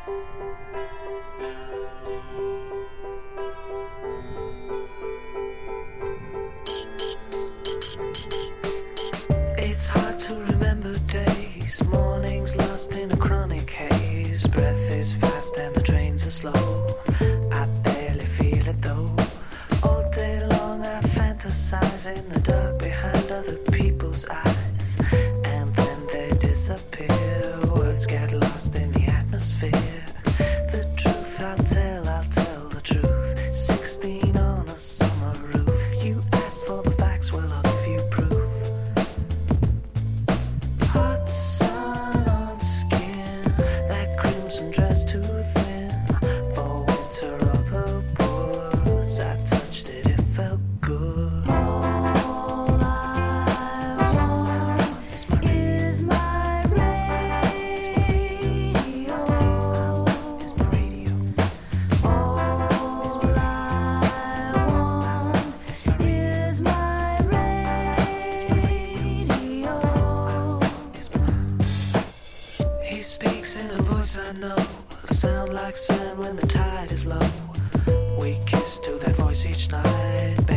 It's hard to remember days, mornings lost in a chronic haze. Breath is fast and the trains are slow. I barely feel it though. All day long I fantasize in the dark behind other people's eyes, and then they disappear. Words get lost in the atmosphere. The truth I'll tell the truth. 16 on a summer roof. You ask for the facts, well I'll give you proof. Hot sun on skin, that crimson dress too thin. For winter of the woods, I touched it, it felt good. All I want is my radio. All I want is my radio. He speaks in a voice I know, sound like sand when the tide is low. We kiss to that voice each night.